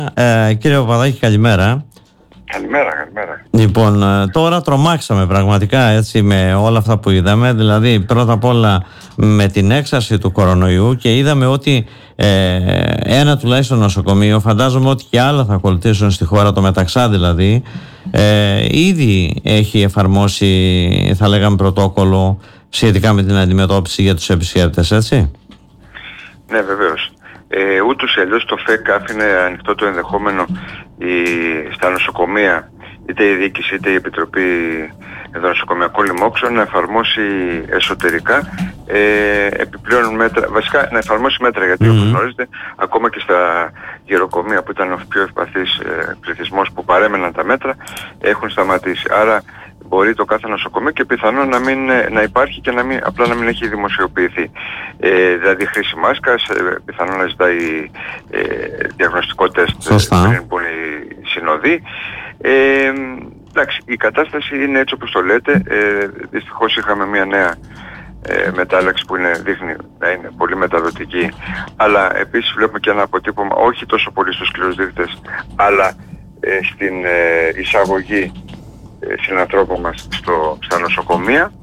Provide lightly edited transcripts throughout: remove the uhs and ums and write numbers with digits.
Κύριε Παπαδάκη, καλημέρα. Καλημέρα. Λοιπόν, τώρα τρομάξαμε πραγματικά, έτσι, με όλα αυτά που είδαμε. Δηλαδή, πρώτα απ' όλα με την έξαρση του κορονοϊού, και είδαμε ότι ένα τουλάχιστον νοσοκομείο, φαντάζομαι ότι και άλλα θα ακολουθήσουν στη χώρα, το Μεταξά δηλαδή, ήδη έχει εφαρμόσει, θα λέγαμε, πρωτόκολλο σχετικά με την αντιμετώπιση για τους επισκέπτες, έτσι. Ναι, βεβαίως. Ούτως ή αλλιώς το ΦΕΚ άφηνε ανοιχτό το ενδεχόμενο στα νοσοκομεία, είτε η διοίκηση είτε η Επιτροπή Νοσοκομιακών Λοιμόξεων, να εφαρμόσει εσωτερικά επιπλέον μέτρα, βασικά να εφαρμόσει μέτρα, γιατί όπως γνωρίζετε, ακόμα και στα γεροκομεία που ήταν ο πιο ευπαθής πληθυσμός που παρέμεναν τα μέτρα, έχουν σταματήσει. Άρα μπορεί το κάθε νοσοκομείο και πιθανόν να υπάρχει και απλά να μην έχει δημοσιοποιηθεί. Δηλαδή χρήση μάσκας, πιθανόν να ζητάει διαγνωστικό τεστ πριν που είναι οι συνοδοί. Εντάξει, η κατάσταση είναι έτσι όπως το λέτε. Δυστυχώς είχαμε μια νέα μετάλλαξη που δείχνει να είναι πολύ μεταδοτική, αλλά επίσης βλέπουμε και ένα αποτύπωμα όχι τόσο πολύ στους σκληρούς δείκτες, αλλά στην εισαγωγή συνανθρώπων μας στα νοσοκομεία.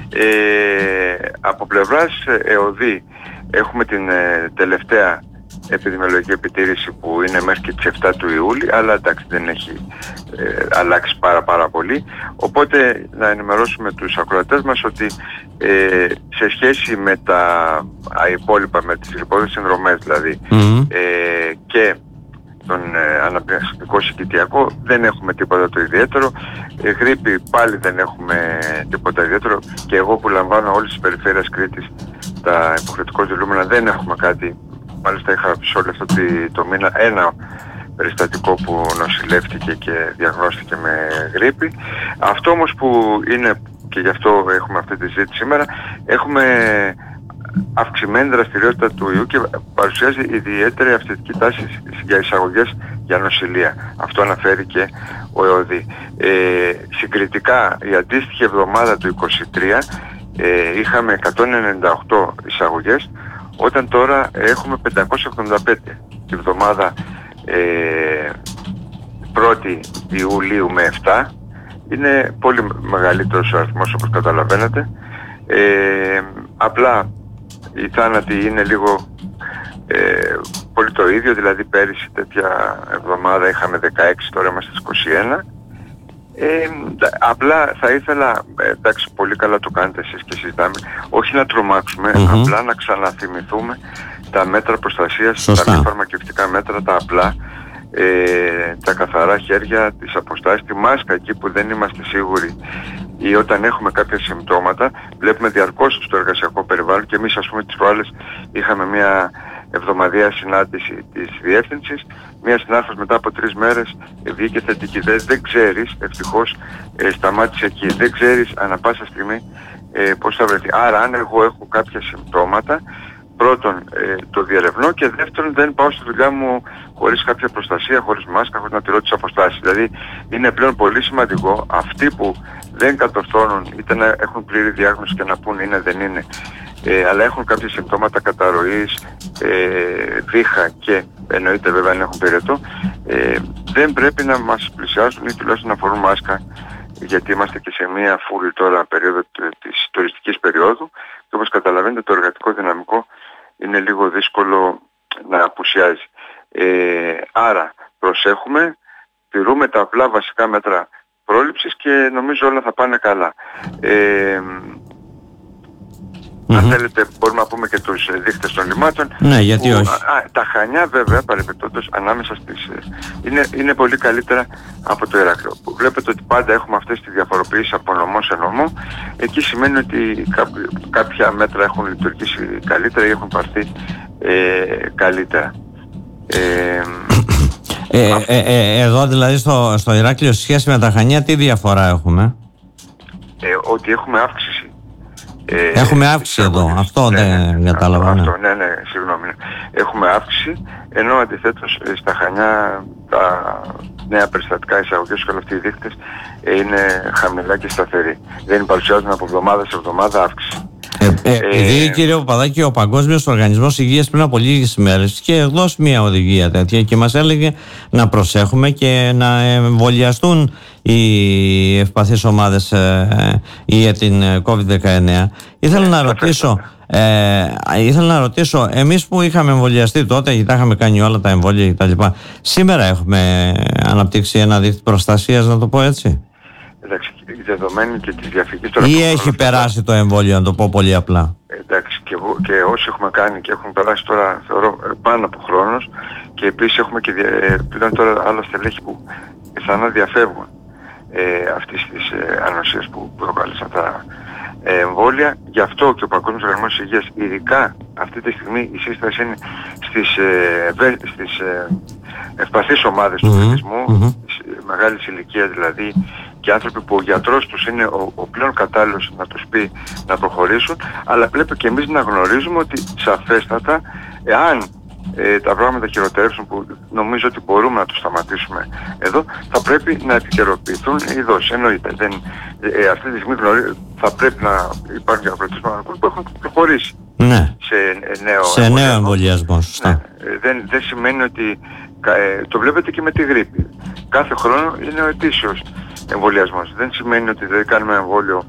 Από πλευράς ΕΟΔΗ έχουμε την τελευταία επιδημιολογική επιτήρηση που είναι μέχρι και τις 7 του Ιούλη, αλλά εντάξει, δεν έχει αλλάξει πάρα πολύ. Οπότε να ενημερώσουμε τους ακροατές μας ότι σε σχέση με τα υπόλοιπα, με τις λιπόδες συνδρομές δηλαδή, και τον αναπνευστικό συγκητιακό, δεν έχουμε τίποτα το ιδιαίτερο. Γρίπη πάλι δεν έχουμε τίποτα ιδιαίτερο, και εγώ που λαμβάνω όλες τις περιφέρειες Κρήτης τα υποχρεωτικώς δηλούμενα δεν έχουμε κάτι. Μάλιστα είχα σε όλο αυτό το μήνα ένα περιστατικό που νοσηλεύτηκε και διαγνώστηκε με γρίπη. Αυτό όμως που είναι, και γι' αυτό έχουμε αυτή τη συζήτηση σήμερα, έχουμε αυξημένη δραστηριότητα του ιού και παρουσιάζει ιδιαίτερη αυξητική τάση για εισαγωγές για νοσηλεία. Αυτό αναφέρει και ο ΕΟΔΗ. Συγκριτικά, η αντίστοιχη εβδομάδα του 2023 είχαμε 198 εισαγωγές, όταν τώρα έχουμε 585. Τη εβδομάδα 1η Ιουλίου με 7 είναι πολύ μεγαλύτερος ο αριθμός, όπως καταλαβαίνετε. Απλά οι θάνατοι είναι λίγο πολύ το ίδιο, δηλαδή πέρυσι τέτοια εβδομάδα είχαμε 16, τώρα είμαστε στις 21. Απλά θα ήθελα, εντάξει, πολύ καλά το κάνετε εσείς και συζητάμε, όχι να τρομάξουμε, απλά να ξαναθυμηθούμε τα μέτρα προστασίας, τα μη φαρμακευτικά μέτρα, τα απλά, τα καθαρά χέρια, τις αποστάσεις, τη μάσκα εκεί που δεν είμαστε σίγουροι ή όταν έχουμε κάποια συμπτώματα. Βλέπουμε διαρκώς στο εργασιακό περιβάλλον, και εμείς, ας πούμε, τις προάλλες είχαμε μια εβδομαδιαία συνάντηση της διεύθυνσης. Μια συνάδελφος μετά από 3 μέρες βγήκε θετική. Δεν ξέρεις, ευτυχώς σταμάτησε εκεί, δεν ξέρεις ανά πάσα στιγμή πώς θα βρεθεί. Άρα αν εγώ έχω κάποια συμπτώματα, πρώτον το διερευνώ, και δεύτερον δεν πάω στη δουλειά μου χωρίς κάποια προστασία, χωρίς μάσκα, χωρίς να τηρώ τις αποστάσεις. Δηλαδή είναι πλέον πολύ σημαντικό αυτοί που δεν κατορθώνουν, είτε να έχουν πλήρη διάγνωση και να πούν είναι δεν είναι, αλλά έχουν κάποια συμπτώματα καταρροής, βήχα, και εννοείται βέβαια αν έχουν πυρετό, δεν πρέπει να μας πλησιάσουν ή τουλάχιστον να φορούν μάσκα, γιατί είμαστε και σε μία φούλη τώρα περίοδο της τουριστικής περίοδου, και όπως καταλαβαίνετε το εργατικό δυναμικό είναι λίγο δύσκολο να απουσιάζει. Άρα προσέχουμε, τηρούμε τα απλά βασικά μέτρα πρόληψης και νομίζω όλα θα πάνε καλά. Αν θέλετε μπορούμε να πούμε και τους δείκτες των λιμάτων. Ναι, γιατί όχι. Τα Χανιά βέβαια, παρεπιπτόντως, ανάμεσα στις... είναι πολύ καλύτερα από το Ηράκλειο. Βλέπετε ότι πάντα έχουμε αυτές τις διαφοροποιήσεις από νομό σε νομό. Εκεί σημαίνει ότι κάποια μέτρα έχουν λειτουργήσει καλύτερα ή έχουν πάρθει καλύτερα. Εδώ δηλαδή στο Ηράκλειο, σε σχέση με τα Χανιά, τι διαφορά έχουμε? Ότι έχουμε αύξηση. Έχουμε αύξηση εδώ, αυτό δεν κατάλαβα. Ναι, συγγνώμη. Έχουμε αύξηση, ενώ αντιθέτως στα Χανιά τα νέα περιστατικά εισαγωγές και όλοι αυτοί οι δείκτες είναι χαμηλά και σταθεροί. Δεν παρουσιάζουν από εβδομάδα σε εβδομάδα αύξηση. Επειδή, κύριε Παπαδάκη, ο Παγκόσμιος Οργανισμός Υγείας πριν από λίγες ημέρες είχε δώσει μια οδηγία τέτοια και μας έλεγε να προσέχουμε και να εμβολιαστούν οι ευπαθείς ομάδες για την COVID-19. Ήθελα να ρωτήσω, εμείς που είχαμε εμβολιαστεί τότε, γιατί τα είχαμε κάνει όλα τα εμβόλια κτλ., σήμερα έχουμε αναπτύξει ένα δίκτυο προστασίας, να το πω έτσι? Εντάξει, δεδομένη και της διαφυγής τώρα. Ή έχει περάσει το εμβόλιο, να το πω πολύ απλά? Εντάξει, και όσοι έχουμε κάνει και έχουν περάσει τώρα, θεωρώ, πάνω από χρόνος, και επίσης έχουμε και πλέον τώρα άλλα στελέχη που πιθανά διαφεύγουν αυτής της ανοσίας που προκάλεσαν τα εμβόλια. Γι' αυτό και ο Παγκόσμιος Οργανισμός Υγείας, ειδικά αυτή τη στιγμή, η σύσταση είναι στις ευπαθείς ομάδες του πληθυσμού, μεγάλης ηλικίας δηλαδή, και άνθρωποι που ο γιατρός τους είναι ο πλέον κατάλληλος να τους πει να προχωρήσουν, αλλά πρέπει και εμείς να γνωρίζουμε ότι σαφέστατα, εάν τα πράγματα χειροτερεύσουν, που νομίζω ότι μπορούμε να το σταματήσουμε εδώ, θα πρέπει να επικαιροποιηθούν οι δόσεις. Εννοείται. Αυτή τη στιγμή θα πρέπει να υπάρχουν διαπραγματεύσεις που έχουν προχωρήσει σε νέο εμβολιασμό. Ναι. Δεν σημαίνει ότι το βλέπετε και με τη γρίπη. Κάθε χρόνο είναι ο ετήσιος εμβολιασμός. Δεν σημαίνει ότι δεν κάνουμε εμβόλιο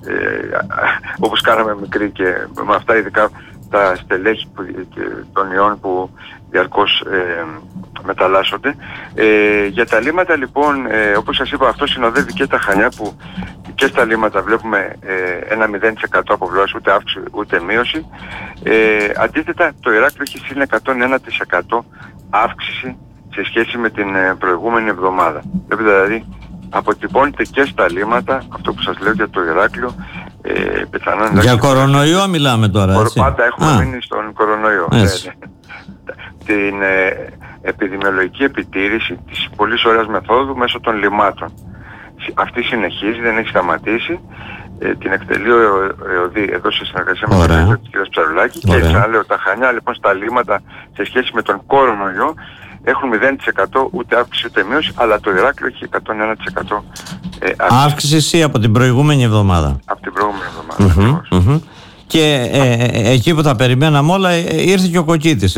όπως κάναμε μικροί, και με αυτά ειδικά τα στελέχη των ιών που διαρκώς μεταλλάσσονται. Για τα λίμματα λοιπόν, όπως σας είπα, αυτό συνοδεύει και τα Χανιά, που και στα λίμματα βλέπουμε ένα 0% αποβιβάσεις, ούτε αύξηση ούτε μείωση. Αντίθετα, το Ηράκλειο έχει συν 101% αύξηση σε σχέση με την προηγούμενη εβδομάδα. Βλέπετε δηλαδή, αποτυπώνεται και στα λίμματα αυτό που σας λέω για το Ηράκλειο. Για κορονοϊό μιλάμε τώρα, έτσι? Πάντα έχουμε μείνει στον κορονοϊό. Την επιδημιολογική επιτήρηση της πολύ ωραίας μεθόδου μέσω των λιμάτων. Αυτή συνεχίζει, δεν έχει σταματήσει. Την εκτελεί ο ΕΟΔΗ εδώ σε συνεργασία με τον κ. Ψαρουλάκη. Και ξαναλέω, τα Χανιά λοιπόν στα λίμματα σε σχέση με τον κορονοϊό έχουν 0% ούτε αύξηση ούτε μείωση, αλλά το Ηράκλειο έχει 101% αύξηση από την προηγούμενη εβδομάδα. Από την προηγούμενη εβδομάδα. Και εκεί που τα περιμέναμε όλα, ήρθε και ο Κοκκίτης,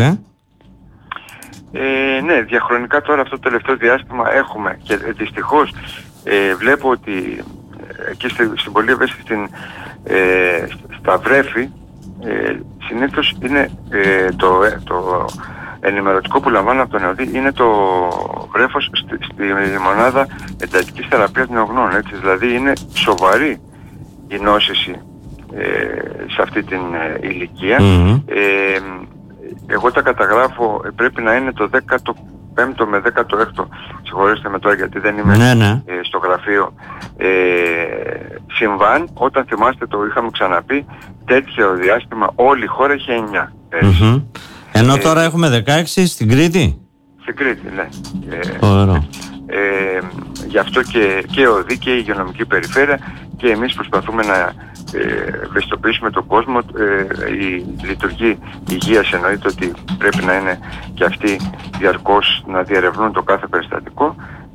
ναι, διαχρονικά τώρα αυτό το τελευταίο διάστημα έχουμε, και δυστυχώς βλέπω ότι εκεί στην πολύ ευαίσθητη στα βρέφη συνήθως είναι το ενημερωτικό που λαμβάνω από τον ΕΟΔΗ, είναι το βρέφος στη μονάδα εντατικής θεραπείας νεογνών, έτσι. Δηλαδή είναι σοβαρή η νόσηση σε αυτή την ηλικία. Εγώ τα καταγράφω, πρέπει να είναι το 15ο με 16ο, συγχωρέστε με τώρα γιατί δεν είμαι στο γραφείο, συμβάν. Όταν θυμάστε, το είχαμε ξαναπεί, τέτοιο διάστημα όλη η χώρα είχε 9. Ενώ τώρα έχουμε 16 στην Κρήτη. Στην Κρήτη, ναι. Γι' αυτό και ο ΔΗ και η υγειονομική περιφέρεια και εμείς προσπαθούμε να ευαισθητοποιήσουμε τον κόσμο. Η λειτουργή υγείας εννοείται ότι πρέπει να είναι και αυτοί διαρκώς να διερευνούν το κάθε περιστατικό,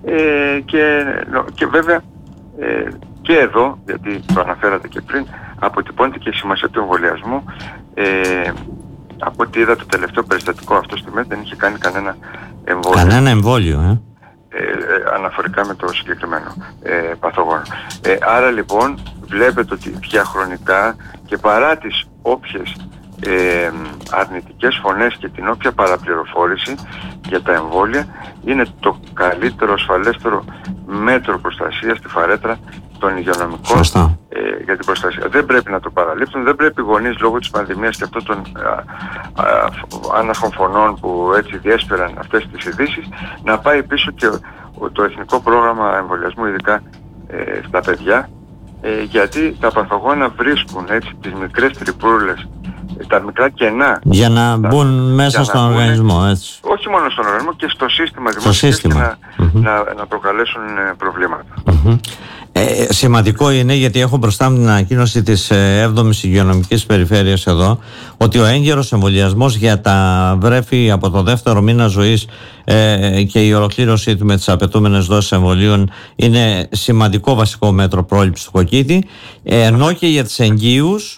και βέβαια και εδώ, γιατί το αναφέρατε και πριν, αποτυπώνεται και η σημασία του εμβολιασμού. Από ό,τι είδα, το τελευταίο περιστατικό αυτό στη ΜΕΤ δεν είχε κάνει κανένα εμβόλιο. Κανένα εμβόλιο, αναφορικά με το συγκεκριμένο παθογόνο. Άρα λοιπόν βλέπετε ότι διαχρονικά και παρά τις όποιες αρνητικές φωνές και την όποια παραπληροφόρηση για τα εμβόλια, είναι το καλύτερο, ασφαλέστερο μέτρο προστασίας στη φαρέτρα των υγειονομικών για την προστασία. Δεν πρέπει να το παραλείψουν, δεν πρέπει οι γονείς λόγω της πανδημίας και αυτών των άναχων φωνών που έτσι διέσπεραν αυτές τις ειδήσεις, να πάει πίσω και το Εθνικό Πρόγραμμα Εμβολιασμού, ειδικά στα παιδιά, γιατί τα παθογόνα βρίσκουν έτσι τις μικρές τρυπούλες, τα μικρά κενά για να μπουν μέσα στον οργανισμό, έτσι. Όχι μόνο στον οργανισμό, και στο σύστημα δημοσιογραφίας, και να προκαλέσουν προβλήματα. Σημαντικό είναι, γιατί έχω μπροστά μου την ανακοίνωση της 7ης Υγειονομικής Περιφέρειας εδώ, ότι ο έγκαιρος εμβολιασμός για τα βρέφη από το δεύτερο μήνα ζωής και η ολοκλήρωσή του με τις απαιτούμενες δόσεις εμβολίων είναι σημαντικό βασικό μέτρο πρόληψης του κοκκίτη, ενώ και για τις εγγύους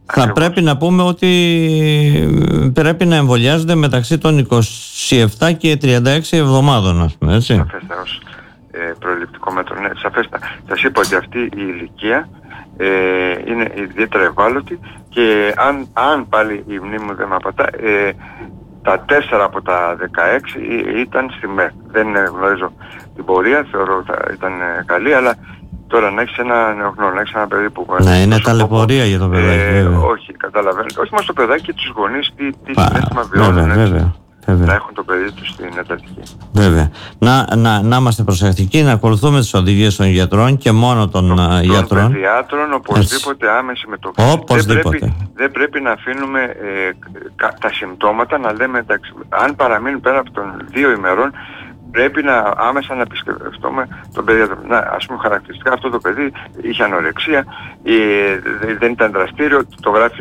θα πρέπει να πούμε ότι πρέπει να εμβολιάζονται μεταξύ των 27 και 36 εβδομάδων, ας πούμε, έτσι. Σαφέστα, ως προληπτικό μέτρο, ναι, σαφέστα. Σας είπα ότι αυτή η ηλικία είναι ιδιαίτερα ευάλωτη και αν πάλι η μνήμη μου δεν με απατά, τα 4 από τα 16 ήταν στη ΜΕΡ. Δεν γνωρίζω την πορεία, θεωρώ ότι ήταν καλή, αλλά τώρα να έχεις ένα νεογνώρο, να έχεις ένα παιδί που... Ναι, είναι ταλαιπωρία για το παιδάκι. Όχι, καταλαβαίνετε. Όχι μόνο το παιδάκι και τους γονείς, τι συνέστημα βιώνουν. Να έχουν το παιδί τους στην εντατική. Βέβαια. Να είμαστε προσεκτικοί, να ακολουθούμε τις οδηγίες των γιατρών και μόνο των γιατρών. Των παιδιάτρων, οπωσδήποτε άμεση Οπωσδήποτε. Δεν πρέπει να αφήνουμε τα συμπτώματα να λέμε, εντάξει, αν παραμείνουν πέρα από των 2 ημερών, πρέπει άμεσα να επισκεφτούμε τον παιδίατρο. Ας πούμε χαρακτηριστικά αυτό το παιδί είχε ανορεξία, δεν ήταν δραστήριο, το γράφει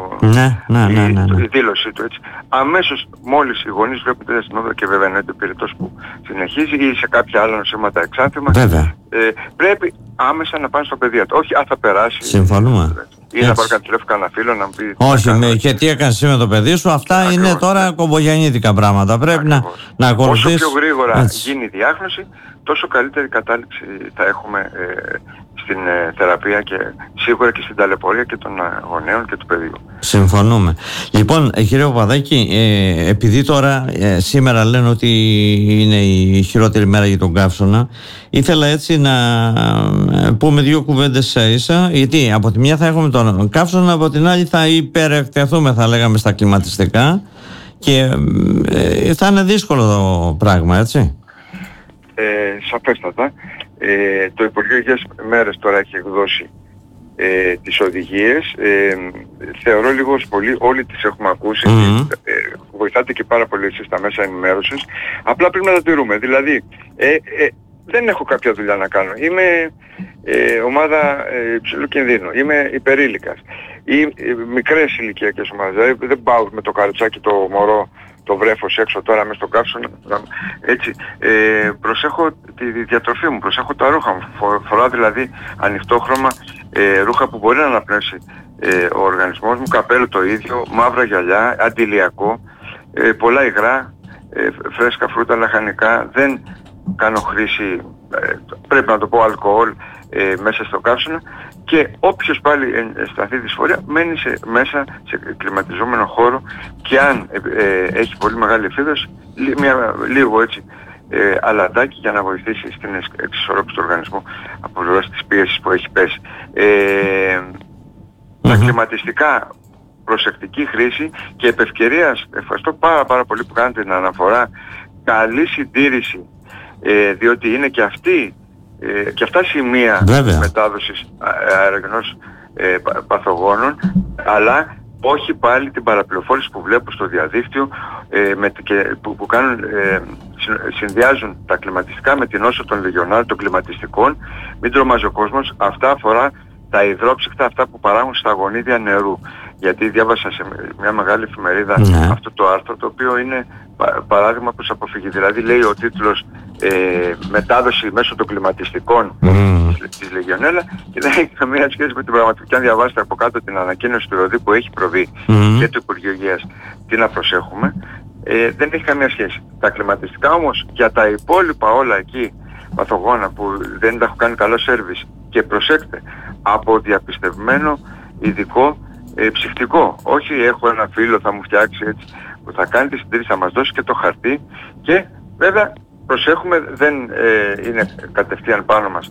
η δήλωσή του, έτσι. Αμέσως μόλις οι γονείς βλέπουν τέτοια συνόδο, και βέβαια είναι πυρητός που συνεχίζει ή σε κάποια άλλα νοσήματα εξάνθημα, πρέπει άμεσα να πάνε στο παιδίατρο. Όχι, θα περάσει. Συμφωνούμε. Ή να πάρει τηλέφωνο κανένα φίλο να μου πει... Όχι, και τι έκανες με το παιδί σου, αυτά είναι τώρα κομπογιαννίτικα πράγματα. Πρέπει να ακολουθείς. Όσο πιο γρήγορα γίνει η διάγνωση, τόσο καλύτερη κατάληξη θα έχουμε στην θεραπεία και σίγουρα και στην ταλαιπωρία και των γονέων και του παιδιού. Συμφωνούμε. Λοιπόν, κύριε Παπαδάκη, επειδή τώρα σήμερα λένε ότι είναι η χειρότερη μέρα για τον καύσωνα, ήθελα έτσι να πούμε 2 κουβέντες ίσα, γιατί από τη μια θα έχουμε τον καύσωνα, από την άλλη θα υπερεκτεθούμε, θα λέγαμε, στα κλιματιστικά και θα είναι δύσκολο το πράγμα, έτσι. Σαφέστατα. Το Υπουργείο Υγείας μέρες τώρα έχει εκδώσει τις οδηγίες. Θεωρώ λίγο πολύ, όλοι τις έχουμε ακούσει. Βοηθάτε και πάρα πολύ εσείς στα μέσα ενημέρωσης. Απλά πρέπει να τα τηρούμε. Δηλαδή, δεν έχω κάποια δουλειά να κάνω. Είμαι ομάδα υψηλού κινδύνου. Είμαι υπερήλικας. Ή μικρές ηλικιακές ομάδες. Δηλαδή, δεν πάω με το καροτσάκι το μωρό, το βρέφος έξω τώρα μες στο καύσωνα, έτσι. Προσέχω τη διατροφή μου, προσέχω τα ρούχα μου. Φοράω δηλαδή ανοιχτόχρωμα ρούχα που μπορεί να αναπνεύσει ο οργανισμός μου, καπέλο το ίδιο, μαύρα γυαλιά, αντιλιακό, πολλά υγρά, φρέσκα φρούτα, λαχανικά. Δεν κάνω χρήση, πρέπει να το πω, αλκοόλ μέσα στο καύσωνα. Και όποιος πάλι αισθανθεί δυσφορία μένει μέσα σε κλιματιζόμενο χώρο, και αν έχει πολύ μεγάλη εφίδρωση, λίγο έτσι αλαντάκι για να βοηθήσει στην εξισορρόπηση του οργανισμού από πλευράς της πίεσης που έχει πέσει. Τα κλιματιστικά, προσεκτική χρήση, και επ' ευκαιρίας ευχαριστώ πάρα πολύ που κάνετε την αναφορά, καλή συντήρηση, διότι είναι και αυτά σημεία μετάδοσης αερογενώς παθογόνων, αλλά όχι πάλι την παραπληροφόρηση που βλέπω στο διαδίκτυο, που συνδυάζουν τα κλιματιστικά με την όσο των λεγιονάρων των κλιματιστικών. Μην τρομάζει ο κόσμος, αυτά αφορά τα υδρόψυχτα, αυτά που παράγουν στα γονίδια νερού. Γιατί διάβασα σε μια μεγάλη εφημερίδα αυτό το άρθρο, το οποίο είναι παράδειγμα προς αποφυγή. Δηλαδή λέει ο τίτλος μετάδοση μέσω των κλιματιστικών της Λεγιονέλα, και δεν έχει καμία σχέση με την πραγματική. Αν διαβάσετε από κάτω την ανακοίνωση του ΡΟΔΗ που έχει προβεί και του Υπουργείου Υγείας, τι να προσέχουμε, δεν έχει καμία σχέση. Τα κλιματιστικά όμως για τα υπόλοιπα όλα εκεί παθογόνα που δεν τα έχω κάνει καλό σέρβις, και προσέξτε, από διαπιστευμένο ειδικό ψυχτικό. Όχι έχω ένα φίλο θα μου φτιάξει έτσι, που θα κάνει τη συντήρηση, θα μας δώσει και το χαρτί, και βέβαια προσέχουμε, δεν είναι κατευθείαν πάνω μας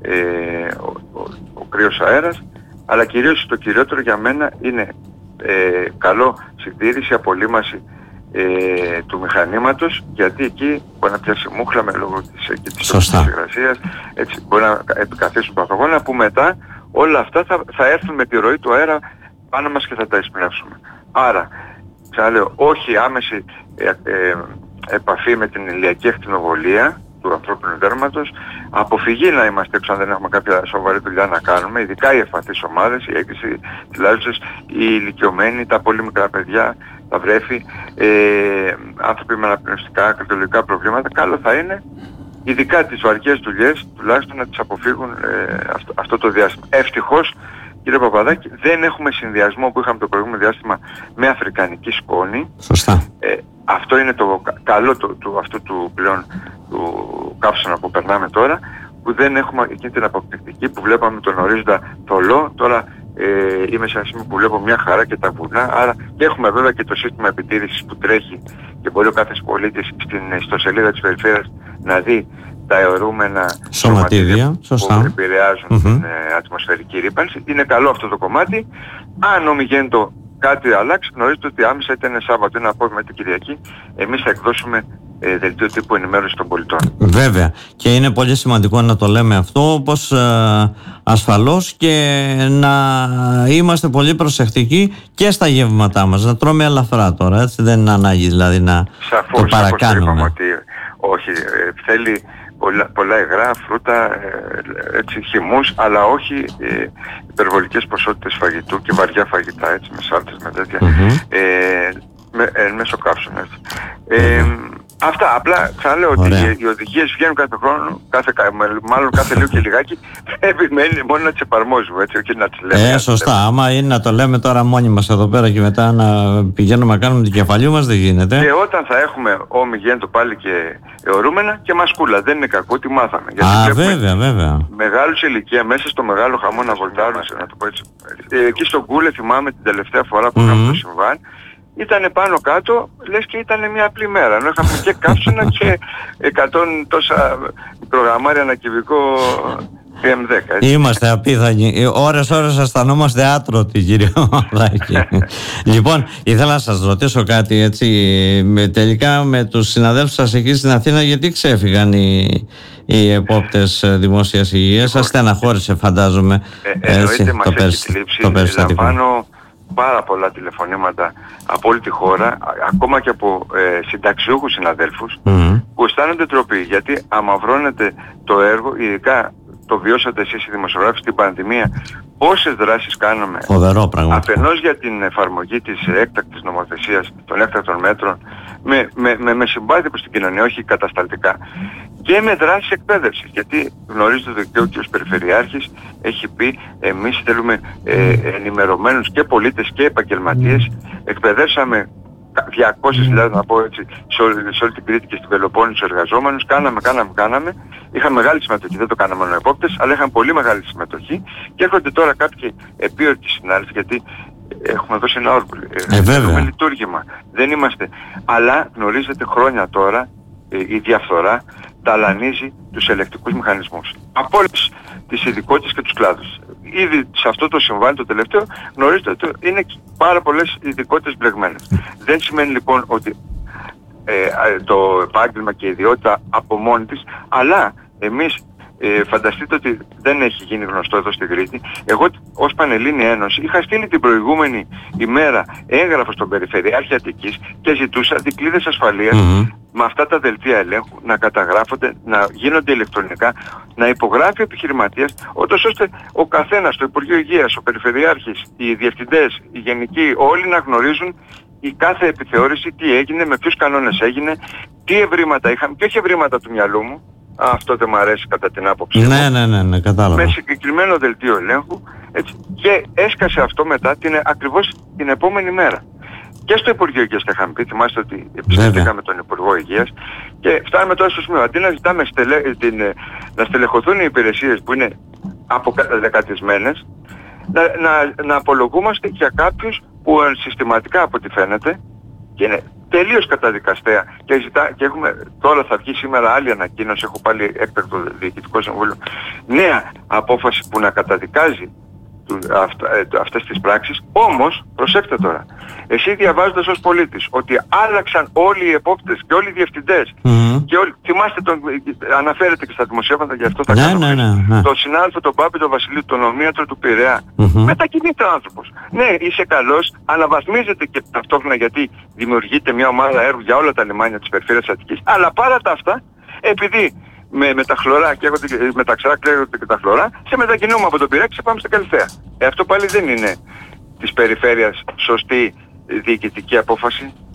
ο κρύος αέρας, αλλά κυρίως το κυριότερο για μένα είναι καλό συντήρηση, απολύμαση του μηχανήματος, γιατί εκεί μπορεί να πιάσει μούχλα με λόγω της υγρασίας, έτσι μπορεί να επικαθίσουν παθογόνα, που μετά όλα αυτά θα έρθουν με τη ροή του αέρα πάνω μας και θα τα εισπνεύσουμε. Άρα, ξαναλέω, όχι άμεση επαφή με την ηλιακή ακτινοβολία του ανθρώπινου δέρματος, αποφυγή να είμαστε έξω αν δεν έχουμε κάποια σοβαρή δουλειά να κάνουμε, ειδικά οι ευπαθείς ομάδες, οι έγκυση, οι λάζουσες, οι ηλικιωμένοι, τα πολύ μικρά παιδιά, τα βρέφη, άνθρωποι με αναπνευστικά, καρδιολογικά προβλήματα. Καλό θα είναι, ειδικά τις βαριές δουλειές, τουλάχιστον να τις αποφύγουν αυτό το διάστημα. Ευτυχώς κύριε Παπαδάκη, δεν έχουμε συνδυασμό που είχαμε το προηγούμενο διάστημα με αφρικανική σκόνη. Σωστά. Αυτό είναι το καλό αυτού του πλέον του καύσωνα που περνάμε τώρα, που δεν έχουμε εκείνη την αποπτυκτική που βλέπαμε τον ορίζοντα θολό. Τώρα είμαι σε ένα σημείο που βλέπω μια χαρά και τα βουνά, άρα και έχουμε βέβαια και το σύστημα επιτήρησης που τρέχει και μπορεί ο κάθε πολίτης στην ιστοσελίδα της περιφέρειας να δει τα αιωρούμενα σωματίδια που επηρεάζουν την ατμοσφαιρική ρύπανση. Είναι καλό αυτό το κομμάτι. Αν ομιγέντο κάτι αλλάξει, γνωρίζετε ότι άμεσα είτε είναι Σάββατο, είναι απόγευμα είτε Κυριακή, εμείς θα εκδώσουμε δελτίο τύπου ενημέρωση των πολιτών. Βέβαια. Και είναι πολύ σημαντικό να το λέμε αυτό, όπως ασφαλώς και να είμαστε πολύ προσεκτικοί και στα γεύματά μας. Να τρώμε ελαφρά τώρα, έτσι, δεν είναι ανάγκη δηλαδή να το παρακάνουμε. Ότι, όχι, θέλει πολλά υγρά, φρούτα, έτσι, χυμούς, αλλά όχι υπερβολικές ποσότητες φαγητού και βαριά φαγητά, έτσι, με σάλτες, με τέτοια, μέσω καύσωνα, έτσι. Αυτά, απλά ξαναλέω ότι οι οδηγίες βγαίνουν κάθε χρόνο, μάλλον κάθε λίγο και λιγάκι, πρέπει μόνο να τις εφαρμόζουμε, έτσι, όχι να τις λέμε. Σωστά, άμα είναι να το λέμε τώρα μόνοι μας εδώ πέρα και μετά να πηγαίνουμε να κάνουμε την κεφαλιού μας, δεν γίνεται. Και όταν θα έχουμε ομιγέντο πάλι και αιωρούμενα και μασκούλα, δεν είναι κακό, τι μάθαμε. Βέβαια. Μεγάλους ηλικία, μέσα στο μεγάλο χαμό να βολτάρουν, να το πω έτσι. Εκεί στον Κούλε θυμάμαι την τελευταία φορά που είχαμε το συμβάν, ήτανε πάνω κάτω, λες και ήτανε μια απλή μέρα. Ενώ είχαμε και καύσωνα και 100 τόσα μικρογραμμάρια ανά κυβικό PM10. Έτσι. Είμαστε απίθανοι. Ώρες αισθανόμαστε άτρωτοι, κύριε Παπαδάκη. Λοιπόν, ήθελα να σας ρωτήσω κάτι, έτσι, τελικά με τους συναδέλφους σας εκεί στην Αθήνα, γιατί ξέφυγαν οι επόπτες δημόσιας υγείας? Σας στεναχώρησε, φαντάζομαι, εννοείται, μας έχει θλίψει. Λαμβάνω πάρα πολλά τηλεφωνήματα από όλη τη χώρα, ακόμα και από συνταξιούχους συναδέλφους, που αισθάνονται τροπή, γιατί αμαυρώνεται το έργο, ειδικά το βιώσατε εσείς οι δημοσιογράφοι στην πανδημία, πόσες δράσεις κάναμε. Φοβερό πράγμα. Αφενός για την εφαρμογή της έκτακτης νομοθεσίας, των έκτακτων μέτρων, με συμπάθεια προς την κοινωνία, όχι κατασταλτικά, και με δράσεις εκπαίδευσης. Γιατί γνωρίζετε ότι και ο κ. Περιφερειάρχης έχει πει, εμείς θέλουμε ενημερωμένους και πολίτες και επαγγελματίες. Εκπαιδεύσαμε 200.000, να πω έτσι, σε όλη την Κρήτη και στην Πελοπόννησο εργαζόμενους. Κάναμε. Είχαν μεγάλη συμμετοχή, δεν το κάναμε μόνο επόπτες, αλλά είχαν πολύ μεγάλη συμμετοχή. Και έρχονται τώρα κάποιοι επίορκοι συνάδελφοι, γιατί έχουμε δώσει ένα όρκο. Έχουμε λειτουργήμα. Δεν είμαστε. Αλλά γνωρίζετε, χρόνια τώρα η διαφθορά ταλανίζει τους ελεκτικούς μηχανισμούς. Από όλες τις ειδικότητες και τους κλάδους. Ήδη σε αυτό το συμβάν το τελευταίο γνωρίζετε ότι είναι πάρα πολλές ειδικότητες μπλεγμένες. Δεν σημαίνει λοιπόν ότι το επάγγελμα και η ιδιότητα από μόνη της, αλλά εμείς φανταστείτε ότι δεν έχει γίνει γνωστό εδώ στην Κρήτη. Εγώ ως Πανελλήνια Ένωση είχα στείλει την προηγούμενη ημέρα έγγραφο στον Περιφερειάρχη Αττικής και ζητούσα δικλείδες ασφαλείας με αυτά τα δελτία ελέγχου να καταγράφονται, να γίνονται ηλεκτρονικά, να υπογράφει ο επιχειρηματίας, ώστε ο καθένας, το Υπουργείο Υγείας, ο Περιφερειάρχης, οι διευθυντές, οι γενικοί, όλοι να γνωρίζουν η κάθε επιθεώρηση τι έγινε, με ποιους κανόνες έγινε, τι ευρήματα είχαμε και όχι ευρήματα του μυαλού μου. Αυτό δεν μου αρέσει κατά την άποψη μου. Ναι, κατάλαβα. Με συγκεκριμένο δελτίο ελέγχου, έτσι, και έσκασε αυτό μετά ακριβώς την επόμενη μέρα. Και στο Υπουργείο Υγείας τα είχαμε πει, θυμάστε ότι επισκεφτήκαμε τον Υπουργό Υγείας και φτάνουμε τώρα στο σημείο. Αντί να ζητάμε να στελεχωθούν οι υπηρεσίες που είναι αποδεκατισμένες, να απολογούμαστε για κάποιους που συστηματικά, από ό,τι φαίνεται, και είναι τελείως καταδικαστέα και έχουμε, τώρα θα βγει σήμερα άλλη ανακοίνωση, έχω πάλι έκτακτο Διοικητικό Συμβούλιο, νέα απόφαση που να καταδικάζει αυτές τις πράξεις. Όμως, προσέξτε τώρα, εσύ διαβάζοντας ως πολίτης ότι άλλαξαν όλοι οι επόπτες και όλοι οι διευθυντές και όλοι, θυμάστε, αναφέρεται και στα δημοσιεύματα, γι' αυτό θα κάνω τον συνάδελφο τον Πάπη, τον Βασιλείου, τον ομίατρο του Πειραιά, μετακινείται ο άνθρωπος. Ναι, είσαι καλός, αναβαθμίζεται και ταυτόχρονα, γιατί δημιουργείται μια ομάδα έργου για όλα τα λιμάνια της περιφέρειας Αττικής, αλλά παρά τα αυτά, επειδή με τα χλωρά και με τα ξερά κλαίγονται και τα χλωρά, σε μετακινούμε από τον Πειραιά και σε πάμε στην Καλυθέα. Αυτό πάλι δεν είναι της περιφέρειας σωστή διοικητική απόφαση.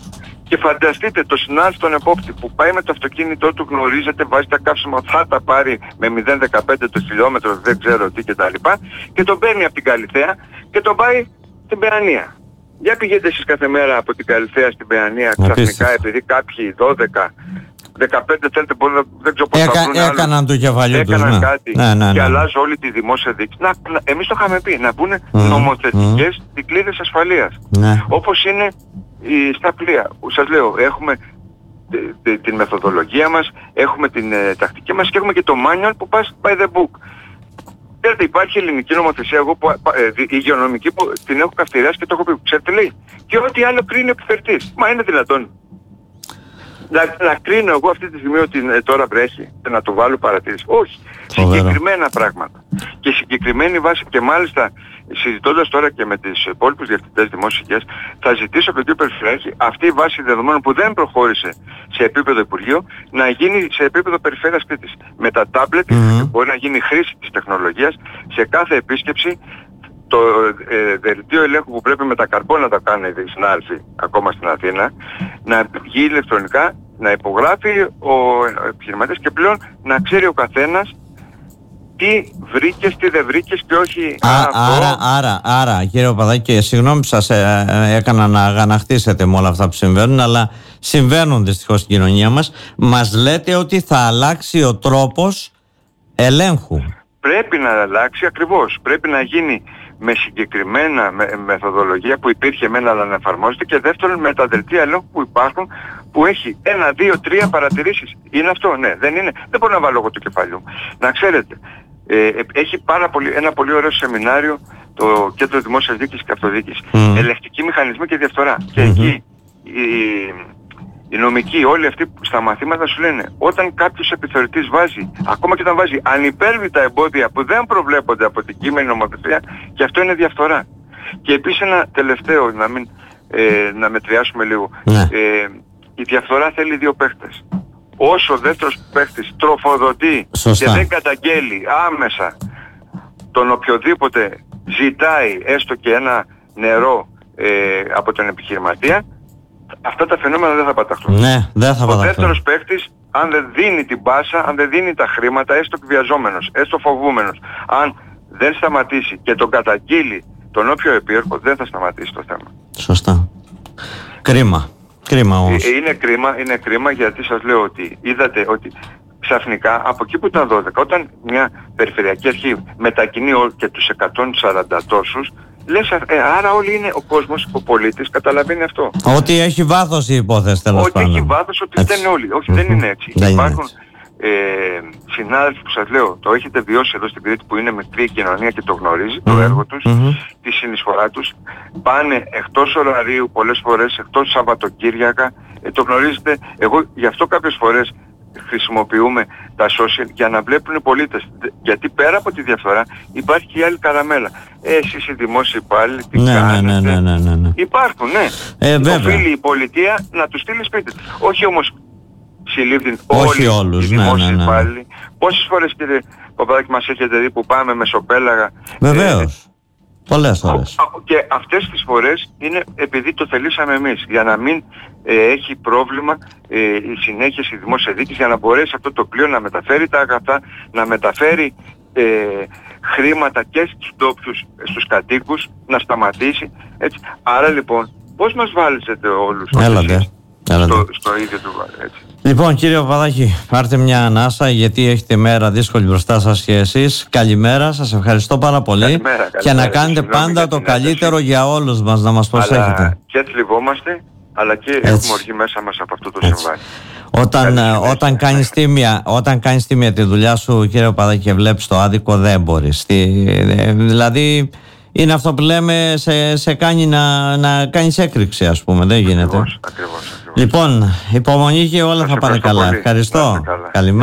Και φανταστείτε το συνάδελφο τον επόπτη που πάει με το αυτοκίνητό του, γνωρίζετε, βάζει τα καύσιμα, θα τα πάρει με 0,15 το χιλιόμετρο, δεν ξέρω τι κτλ. Και τον παίρνει από την Καλιθέα και τον πάει στην Παιανία. Για πηγαίνετε εσείς κάθε μέρα από την Καλιθέα στην Παιανία ξαφνικά, επειδή κάποιοι 12, 15 θέλετε, δεν ξέρω πώς θα βρουν έκαναν το κεφαλιό τους, έκαναν κάτι και αλλάζουν όλη τη δημόσια διοίκηση. Εμείς το είχαμε πει, να μπουν νομοθετικές δικλείδες ασφαλείας. Όπως είναι στα πλοία. Σας λέω, έχουμε την μεθοδολογία μας, έχουμε την τακτική μας και έχουμε και το manual που πας by the book. Ξέρετε, υπάρχει ελληνική νομοθεσία, εγώ η υγειονομική που την έχω καυτηριάσει και το έχω πει. Ξέρετε, λέει, και ό,τι άλλο κρίνει ο επιφερτής. Μα είναι δυνατόν να κρίνω εγώ αυτή τη στιγμή ότι τώρα βρέχει και να το βάλω παρατήρηση? Όχι. Συγκεκριμένα πράγματα. Και συγκεκριμένη βάση, και μάλιστα συζητώντας τώρα και με τις υπόλοιπους διευθυντές δημόσιας υγείας, θα ζητήσω από τον κύριο Περιφερειάρχη αυτή η βάση δεδομένων που δεν προχώρησε σε επίπεδο Υπουργείου να γίνει σε επίπεδο Περιφέρειας Κρήτης. Με τα τάμπλετ μπορεί να γίνει χρήση της τεχνολογίας σε κάθε επίσκεψη. Το δελτίο ελέγχου που πρέπει με τα καρμπό να τα κάνει οι συνάδελφοι ακόμα στην Αθήνα, να γίνει ηλεκτρονικά, να υπογράφει ο επιχειρηματίας και πλέον να ξέρει ο καθένας τι βρήκες, τι δεν βρήκες και όχι Άρα κύριε Παπαδάκη, συγγνώμη που σας έκανα να αγανακτήσετε με όλα αυτά που συμβαίνουν, αλλά συμβαίνουν δυστυχώς στην κοινωνία μας. Μας λέτε ότι θα αλλάξει ο τρόπος ελέγχου. Πρέπει να αλλάξει ακριβώς. Πρέπει να γίνει με συγκεκριμένα μεθοδολογία που υπήρχε μένα αλλά να εφαρμόζεται, και δεύτερον με τα δελτία ελέγχου που υπάρχουν, που έχει 1, 2, 3 παρατηρήσεις. Είναι αυτό? Ναι. Δεν είναι? Δεν μπορώ να βάλω εγώ το κεφάλι μου. Να ξέρετε, έχει ένα πολύ ωραίο σεμινάριο το Κέντρο Δημόσιας Διοίκησης και Αυτοδιοίκησης. Ελεγκτικοί μηχανισμοί και διαφθορά. Και εκεί οι νομικοί, όλοι αυτοί στα μαθήματα σου λένε, όταν κάποιος επιθεωρητής βάζει, ακόμα και όταν βάζει ανυπέρβητα εμπόδια που δεν προβλέπονται από την κείμενη νομοθεσία, και αυτό είναι διαφθορά. Και επίσης ένα τελευταίο, να μετριάσουμε λίγο. Η διαφθορά θέλει 2 παίχτες. Όσο ο δεύτερος παίχτης τροφοδοτεί και δεν καταγγέλει άμεσα τον οποιοδήποτε ζητάει έστω και ένα νερό από τον επιχειρηματία, αυτά τα φαινόμενα δεν θα παταχθούν. Ναι, δεν θα παταχθούν. Ο δεύτερος παίκτης, αν δεν δίνει την πάσα, αν δεν δίνει τα χρήματα, έστω εκβιαζόμενος, έστω φοβούμενος, αν δεν σταματήσει και τον καταγγείλει τον όποιο επίορκο, δεν θα σταματήσει το θέμα. Σωστά. Κρίμα. Κρίμα όμως. Είναι κρίμα, γιατί σας λέω ότι είδατε ότι ξαφνικά από εκεί που ήταν 12, όταν μια περιφερειακή αρχή μετακινεί και τους 140 τόσους, λες, άρα όλοι είναι, ο κόσμος, ο πολίτης καταλαβαίνει αυτό. Ότι έχει βάθος η υπόθεση, τέλος πάντων. Ότι έχει βάθος, ότι δεν είναι όλοι. Όχι, δεν είναι έτσι. Υπάρχουν συνάδελφοι που σας λέω, το έχετε βιώσει εδώ στην Κρήτη, που είναι μικρή η κοινωνία και το γνωρίζει, το έργο τους, τη συνεισφορά τους. Πάνε εκτός ωραρίου πολλές φορές, εκτός Σαββατοκύριακα, το γνωρίζετε. Εγώ γι' αυτό κάποιες φορές χρησιμοποιούμε τα social για να βλέπουν οι πολίτες, γιατί πέρα από τη διαφθορά υπάρχει και η άλλη καραμέλα. Εσείς οι δημόσιοι υπάλληλοι τι κάνετε? Ναι. Υπάρχουν, ναι. Οφείλει η πολιτεία να τους στείλει σπίτι. Όχι όμως συλλήφθην όλοι οι δημόσιοι υπάλληλοι. Πόσες φορές, κύριε Παπαδάκη, μας έχετε δει που πάμε μεσοπέλαγα? Βεβαίως. Πολλές φορές. Και αυτές τις φορές είναι επειδή το θελήσαμε εμείς, για να μην έχει πρόβλημα η συνέχεια στη δημόσια διοίκηση, για να μπορέσει αυτό το πλοίο να μεταφέρει τα αγαθά, να μεταφέρει χρήματα και στους ντόπιους, στους κατοίκους, να σταματήσει. Έτσι. Άρα λοιπόν, πώς μας βάλετε όλους στο ίδιο του έτσι? Λοιπόν, κύριε Παπαδάκη, πάρτε μια ανάσα, γιατί έχετε μέρα δύσκολη μπροστά σας και εσείς. Καλημέρα, σας ευχαριστώ πάρα πολύ. Καλημέρα, και να κάνετε πάντα το καλύτερο για όλους μας, να μας προσέχετε. Αλλά και θλιβόμαστε, αλλά και έχουμε οργή μέσα μας από αυτό το συμβάν. Όταν κάνεις τίμια τη δουλειά σου, κύριε Παπαδάκη, και βλέπεις το άδικο, δεν μπορείς. Δηλαδή, είναι αυτό που λέμε, σε κάνει να κάνεις έκρηξη, ας πούμε. Δεν γίνεται. Ακριβώς. Λοιπόν, υπομονή και όλα θα πάνε καλά. Ευχαριστώ. Καλημέρα.